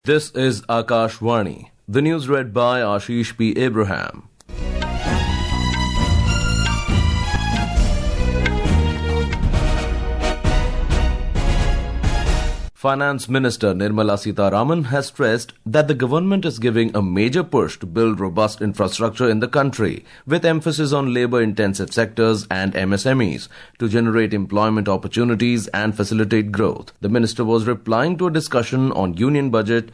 This is Akashvani. The news read by Ashish P. Abraham. Finance Minister Nirmala Sitharaman has stressed that the government is giving a major push to build robust infrastructure in the country, with emphasis on labor-intensive sectors and MSMEs to generate employment opportunities and facilitate growth. The minister was replying to a discussion on Union Budget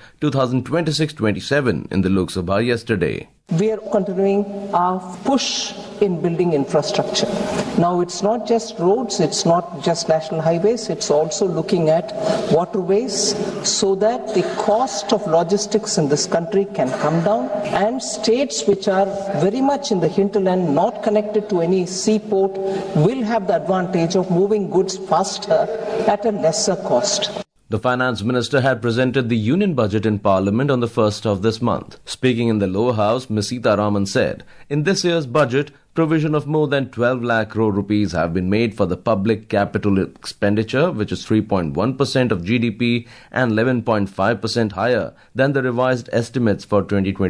2026-27 in the Lok Sabha yesterday. We are continuing our push in building infrastructure. Now it's not just roads, it's not just national highways, it's also looking at waterways so that the cost of logistics in this country can come down, and states which are very much in the hinterland, not connected to any seaport, will have the advantage of moving goods faster at a lesser cost. The finance minister had presented the union budget in parliament on the 1st of this month. Speaking in the lower house, Ms. Sitharaman said, in this year's budget, provision of more than 12 lakh crore rupees have been made for the public capital expenditure, which is 3.1% of GDP and 11.5% higher than the revised estimates for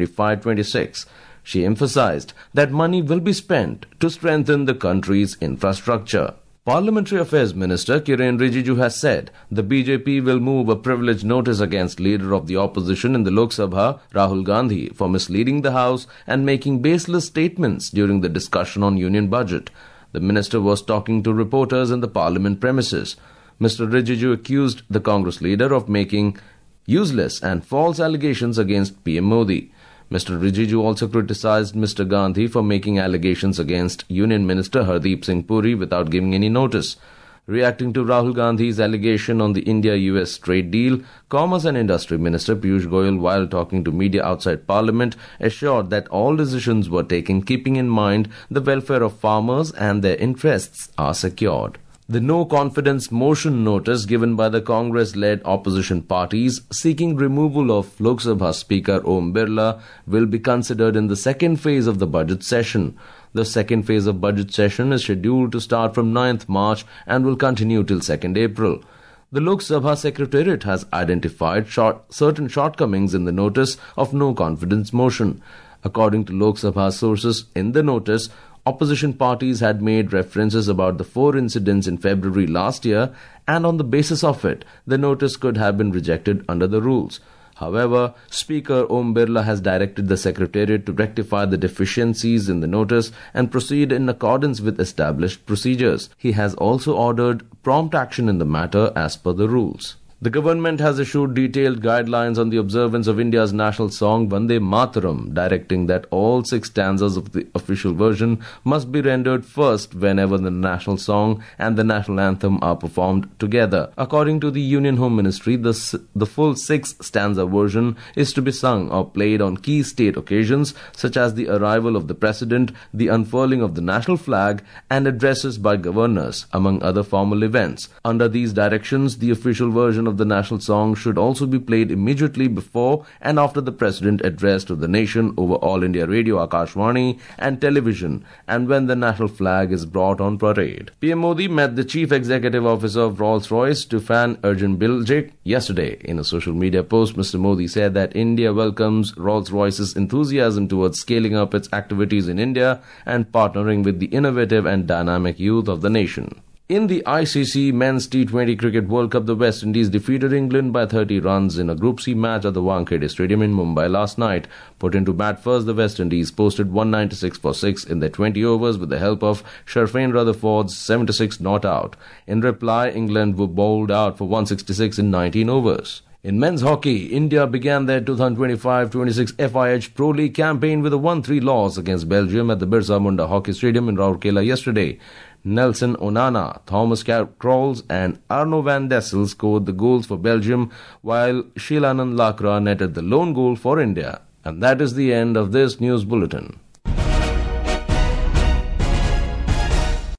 2025-26. She emphasized that money will be spent to strengthen the country's infrastructure. Parliamentary Affairs Minister Kiren Rijiju has said the BJP will move a privilege notice against leader of the opposition in the Lok Sabha, Rahul Gandhi, for misleading the House and making baseless statements during the discussion on union budget. The minister was talking to reporters in the parliament premises. Mr. Rijiju accused the Congress leader of making useless and false allegations against PM Modi. Mr. Rijiju also criticized Mr. Gandhi for making allegations against Union Minister Hardeep Singh Puri without giving any notice. Reacting to Rahul Gandhi's allegation on the India-US trade deal, Commerce and Industry Minister Piyush Goyal, while talking to media outside Parliament, assured that all decisions were taken keeping in mind the welfare of farmers and their interests are secured. The no-confidence motion notice given by the Congress-led opposition parties seeking removal of Lok Sabha Speaker Om Birla will be considered in the second phase of the budget session. The second phase of budget session is scheduled to start from 9th March and will continue till 2nd April. The Lok Sabha Secretariat has identified certain shortcomings in the notice of no-confidence motion. According to Lok Sabha sources in the notice, opposition parties had made references about the 4 incidents in February last year, and on the basis of it, the notice could have been rejected under the rules. However, Speaker Om Birla has directed the Secretariat to rectify the deficiencies in the notice and proceed in accordance with established procedures. He has also ordered prompt action in the matter as per the rules. The government has issued detailed guidelines on the observance of India's national song Vande Mataram, directing that all 6 stanzas of the official version must be rendered first whenever the national song and the national anthem are performed together. According to the Union Home Ministry, the full 6-stanza version is to be sung or played on key state occasions such as the arrival of the President, the unfurling of the national flag, and addresses by governors, among other formal events. Under these directions, the official version of the national song should also be played immediately before and after the President address to the nation over All India Radio, Akashvani and television, and when the national flag is brought on parade. PM Modi met the Chief Executive Officer of Rolls-Royce, Tufan Erginbilgic, yesterday. In a social media post, Mr. Modi said that India welcomes Rolls-Royce's enthusiasm towards scaling up its activities in India and partnering with the innovative and dynamic youth of the nation. In the ICC Men's T20 Cricket World Cup, the West Indies defeated England by 30 runs in a Group C match at the Wankhede Stadium in Mumbai last night. Put into bat first, the West Indies posted 196 for 6 in their 20 overs with the help of Sharfane Rutherford's 76 not out. In reply, England were bowled out for 166 in 19 overs. In men's hockey, India began their 2025-26 FIH Pro League campaign with a 1-3 loss against Belgium at the Birsa Munda Hockey Stadium in Rourkela yesterday. Nelson Onana, Thomas Krolls and Arno van Dessel scored the goals for Belgium, while Shilanand Lakra netted the lone goal for India. And that is the end of this news bulletin.